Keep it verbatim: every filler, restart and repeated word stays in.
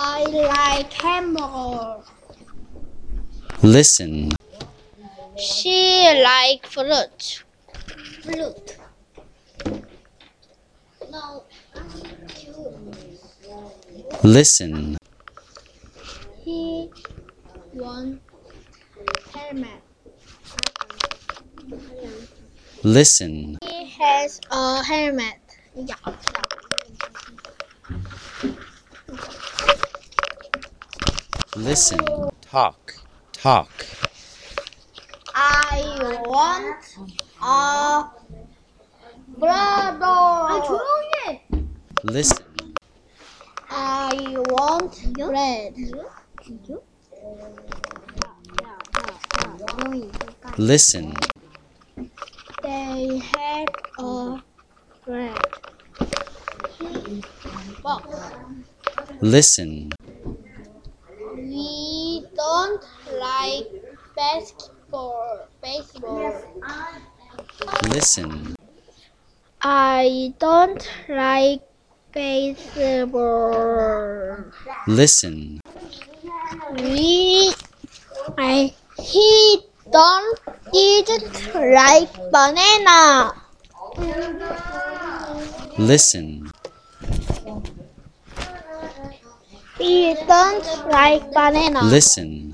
I like hamburger. Listen. She like fruit. Fruit. No. Listen. He want helmet. Listen. He has a helmet. Yeah. Listen. Talk. Talk. I want a brother. Listen. I want bread. Listen. They have a bread box. Listen. We don't like basketball. Baseball. Listen. I don't like baseball. Listen. We, I, he don't didn't like banana. Listen. He don't like banana. Listen.